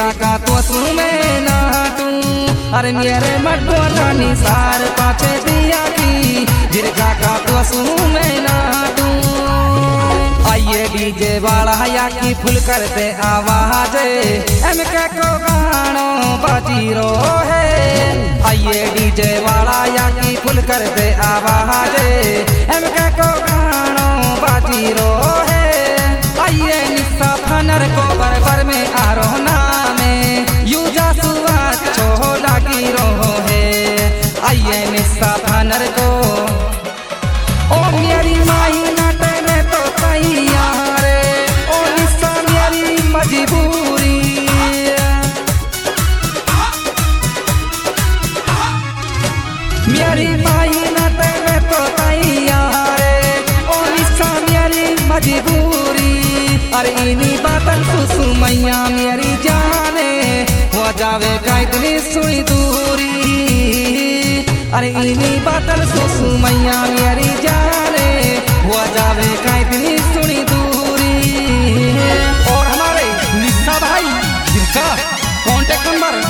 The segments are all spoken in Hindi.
काका तो सुमे ना तू अरे मेरे मटो रानी सार पाछे दिया की जिर काका तो सुमे ना तू आइए डीजे वाला या की फुल कर दे आवाज एम के को गानो बाजी रो है आइए डीजे वाला या की फुल कर दे आवाज एम के को गानो बाजी रो है आइए निस्सा फनर को बरबर में आरोना में यूजा सुवात छोड़ा की रो है आइए निस्सा फनर को ओ मेरी माई नाटे में तो तैयार ओ निस्सा मेरी मजबूरी मेरी माई नाटे में तो तैयार ओ निस्सा मेरी मजबूरी अरे इन्हीं बातन सुसु मैया मेरी जाने हो जावे का इतनी सुनी दूरी अरे इन्हीं बातन सुसु मैया मेरी जाने हो जावे का इतनी सुनी दूरी और हमारे निस्सा भाई जिनका कॉन्टेक्ट नंबर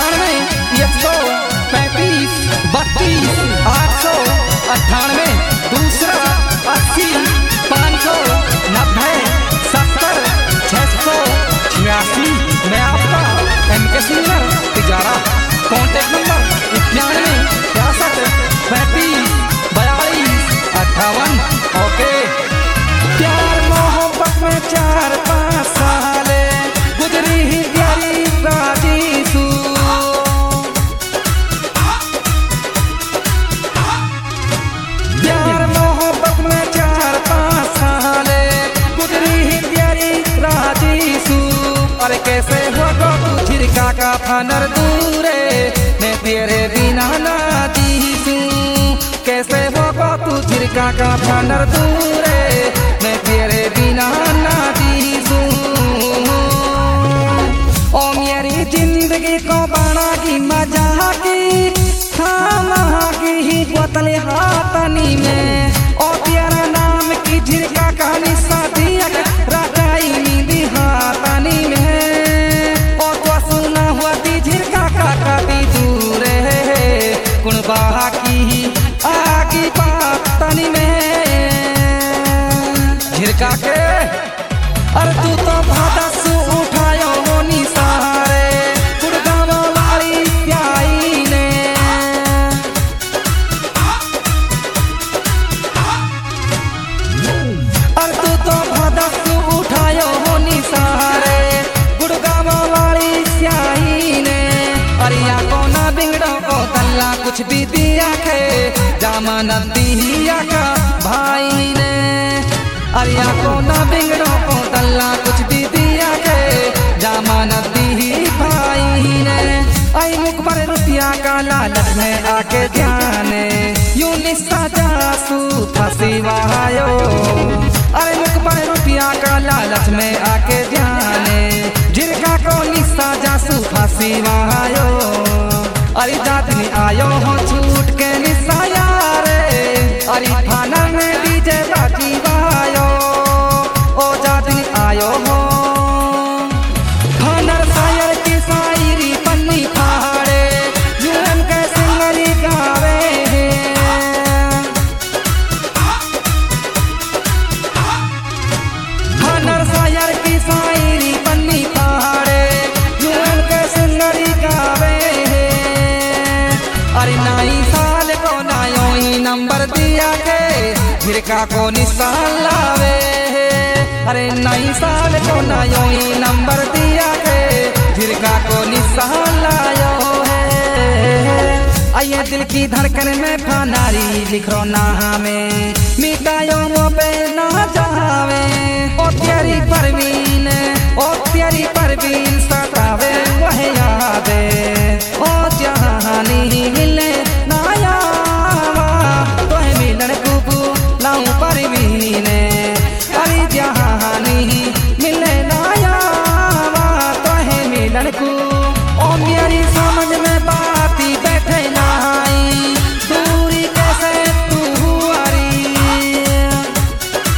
98 135 32 898 दूसरा 80 590 70 686 मैं आपका MK singer Tijara contact number 91 65 35 42 58 okay. प्यार मोहब्बत में 4-5 साल गुजरी ही प्यारी राजी सू प्यार मोहब्बत में 4-5 साल गुजरी ही प्यारी राजी सू अरे कैसे हो गो तू झिरका का फनर दूरे मैं तेरे बिना ना जीसू कैसे हो गो तू झिरका का फनर दूरे मैं तेरे बिना ना जीसू ओ मेरी जिंदगी को बना की मजा की खाना की ही बोतल हाथनी में ओ तेरा नाम की झिरका का निस्सा दिया राजाई नींदी हाथनी में ओ तो सुना हुआ ती झिरका का काटी दूर है कुण बाहा की आगी पातनी में झिरका के अरे तू तो भादा सु उठायो वो निसारे गुड़गावा वाली प्याई ने अरे तू तो भादा सु उठायो वो निसारे गुड़गावा वाली स्याही ने अरे या को ना बिगड़ो को तल्ला कुछ भी दिया के जमानत दिया का भाई ने अरे या को ना बिगड़ो को तल्ला कुछ भी दिया के जमानत दी भाई ने आई मुख पर रुपया का लालच में आके ध्याने यूं निस्सा जासू फंसी वायो अरे मुख पर रुपया का लालच में आके ध्याने झिरका को निस्सा जासू फंसी वायो अरे जात में आयो हो छूट के निस्सा यारे अरे थाना में डीजे बाजी वायो ओ जात में आयो हो फनर सायर की शायरी पन्नी फाड़े यूं के सिंगरी गावे फनर सायर की शायरी पन्नी फाड़े यूं के सिंगरी गावे अरे नाई साल को नायो ही नंबर दिया के झिरका को निशान लावे अरे नई साल को नायो ही नंबर दिया के झिरका को निशान लायो है आइए दिल की धड़कन में फनारी लिखो ना हमें मिटायो वो पे ना जावे ओ तेरी परवीन सतावे वह यादे ओ जहानी मिले ना यावा तो मिलन कुबू लाऊं परवीन अरे जहानी मिले ना यावा तो मिलन को ओ मेरी समझ में बात ही बैठे ना आई दूरी कैसे तू हरी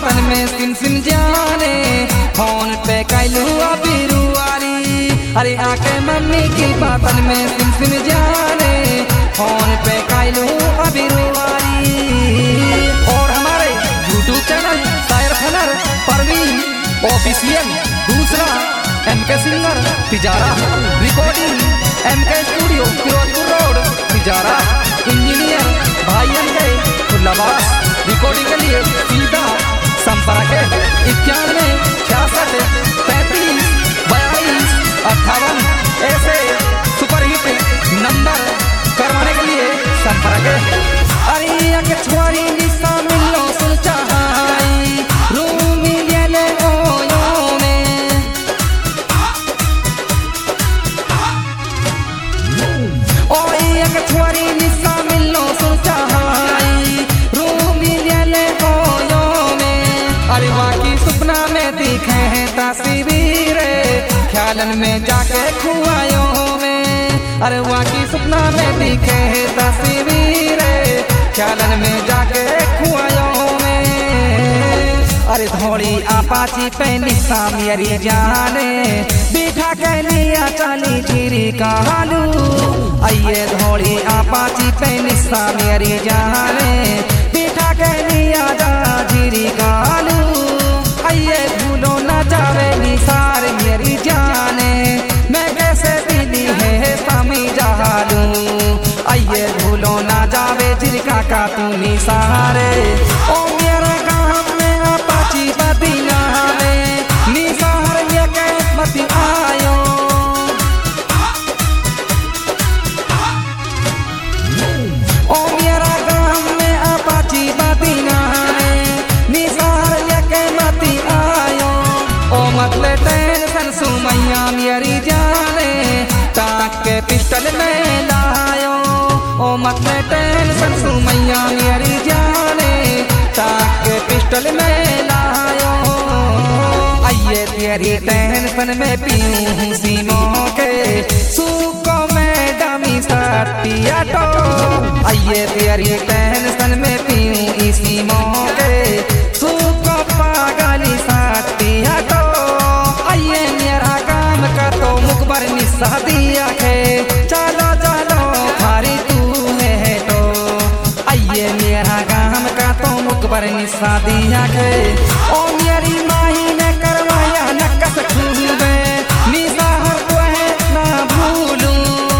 बातन में सिम सिम जाने, फोन पे कैलू अभी रुआरी। अरे आके मम्मी की बातन में सिम सिम जाने, फोन पे कैलू अभी रुआरी। और हमारे YouTube चैनल शायर फनर परवीन ऑफिशियल, दूसरा MK singer Tijara recording, MK studio Firozpur road Tijara, engineer भाई MK खुल्लाबास। रिकॉर्डिंग के लिए सीधा संपर्क 91 66 35 42 58 ऐसे सुपरहिट नंबर करवाने के लिए संपर्क। अरे अके छुआरी निशा मिलो सुन चाहाई, रूम मिले ओयो में। ओए अके छुआरी निशा मिलो सुन चाहाई, रूम मिले ओयो में। अरे वाकी सपना में दिखे हैं तस्वीरें, ख्यालन में जाके खुआयो में। अरे वाकी सपना में दिखे हैं तस्वीरें, ख्यालन में जाके खुआयो में। अरे थोड़ी आपाची पे निशा मेरी जाने, बिठा के लिया चली चिरी कालू। आइए थोड़ी आपाची पे निशा मेरी जाने, बिठा के लिया जा चिरी कालू। आइए भूलो न जावे निसार मेरी जाने, मैं कैसे दिली है सामी जहालू। आइए भूलो ना जावे जिरका का तू निसारे, ओ मेरा गाँव में अपाची बदीना में, निसार ये के मती आयो। ओ मेरा गाँव में अपाची बदीना में, निसार ये के मती आयो। ओ मतले टेंशन सुमैया मेरी जाने, ताक के पिस्टल में लायो। ओ मतले टेंशन सुमैया मेरी जाने, ताक के पिस्टल में लायो। आइए तेरी टेंशन में पीऊं सीमों के, सूको में डमी सटिया तो। आइए तेरी टेंशन में पीऊं इसी मौके, सूको पागली सटिया तो। आइए मेरा काम का तो मुकबर निशा दिया है, चलो चलो भारी तू है तो। आइए मेरा काम का तो मुकबर निशा दिया है। ओ मेरी माही ने करवाया नकस खूबे, निशा हर को है ना भूलूं।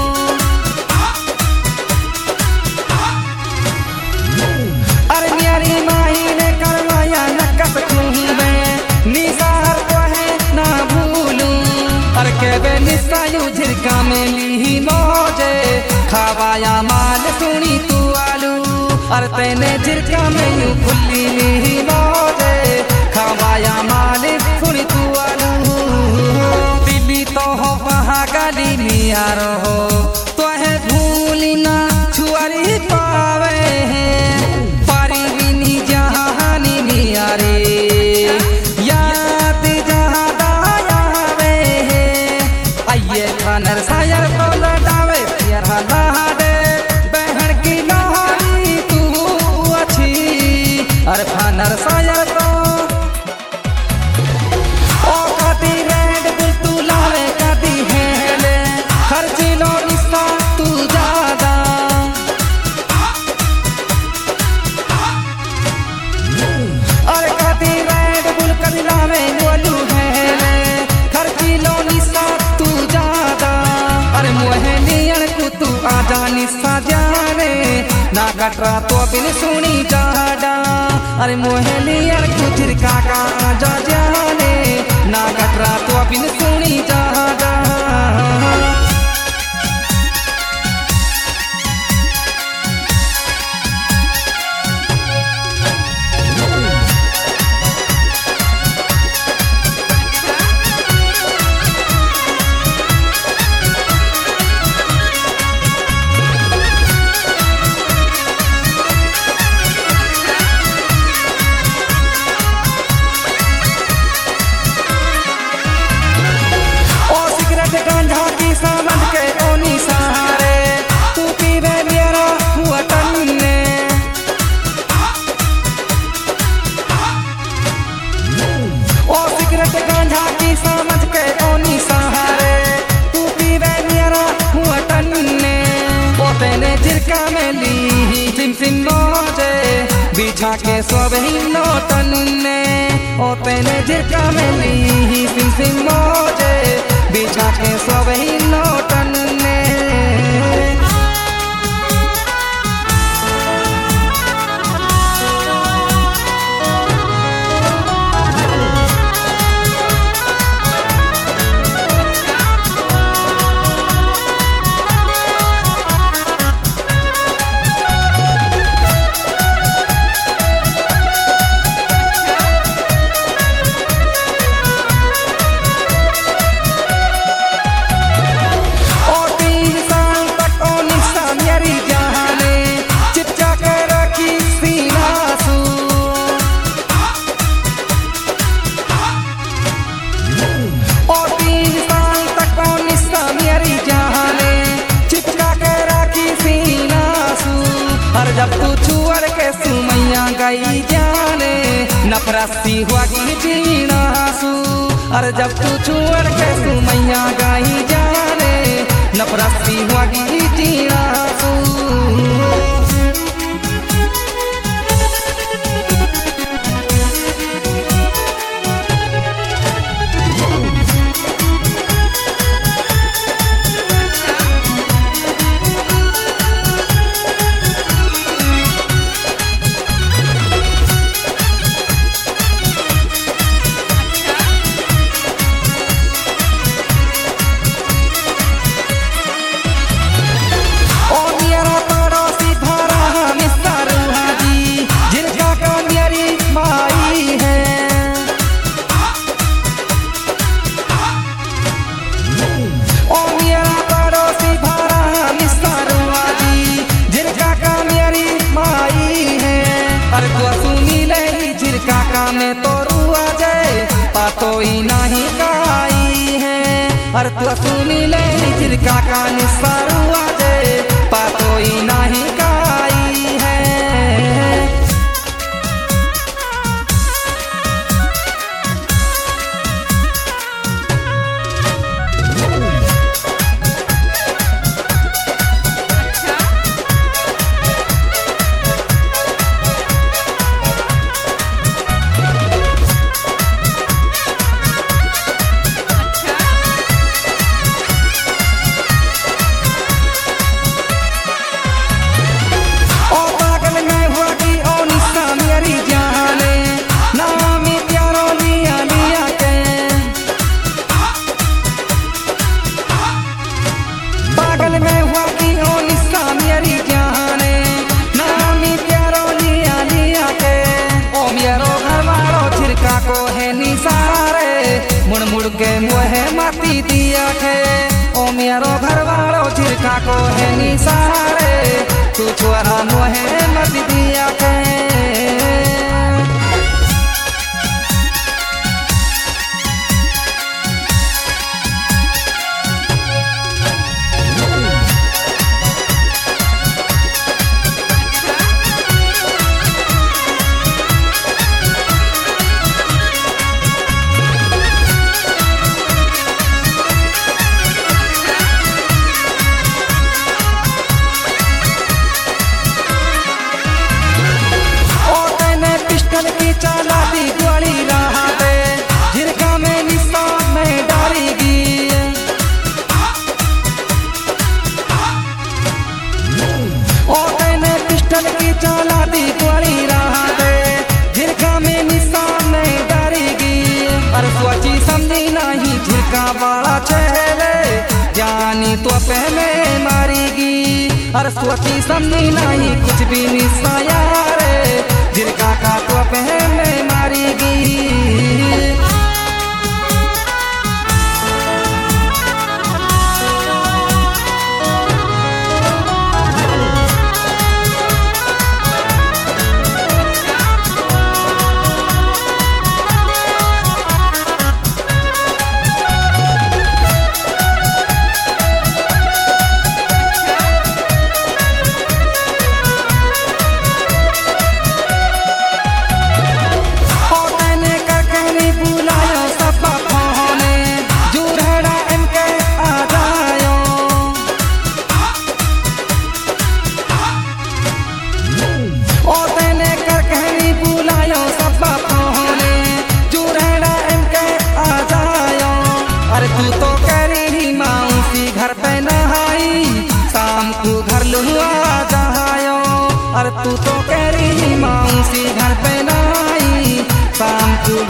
अरे मेरी माही ने करवाया नकस खूबे, निशा हर को है ना भूलूं। अरे के निशा यू झिरका में ली मौजे, खावाया माल सुनी तू आलू। अरे तेने झिरका में यू खुली ली मौजे, खावाया माल सुनी तू आलू। दिल्ली तो हो वहाँ गली मिया रहो, तो है भूली ना छुआरी पावे हैं। पारी बिनी जहानी मिया रे, याद जहाँ दायावे हैं। आइए फनर शायर को लौटावे प्यार हलाडे, बहन की लोहारी तू अच्छी। अरे फनर शायर तो ओ कदी रेड बुल तू लावे कदी हेले, हर जिलो निशा तू ज्यादा। अरे कदी रेड बुल कदी लावे बोलू हेले, हर जिलो निशा तू ज्यादा। अरे मोहनियन को तू आजा निशा जाने, ना कटरा तो बिन सुनी जाडा। अरे मोहनियन को झिरका का आजा जाने, ना कटरा तो बिन सुनी जाडा। बिछा के सोवे नोटन ने ओ तेने झिरका में ली सिम सिम मौजे बिछा के सोवे नोटन ने जब तू छुअर के सुमैया गई जाने नफरसी हुआ की जीनासू अरे जब तू छुअर के सुमैया गई जाने नफरसी हुआ की जीनासू में तो रुआ जाए पातोई नहीं काई है अरे तू सुनी ले झिरका का निस्सा रुआ जाए पातोई नहीं काई है मुड़ मुड़ के मुहे माती दिया के ओ मेरो घर वालों झिरका को है निसारे तू छोरा मुहे माती दिया के वाला चेहरे जानी तो पहले मारेगी और सोची समझी नहीं कुछ भी निशाया रे झिरका का तो पहले मारेगी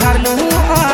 घर लू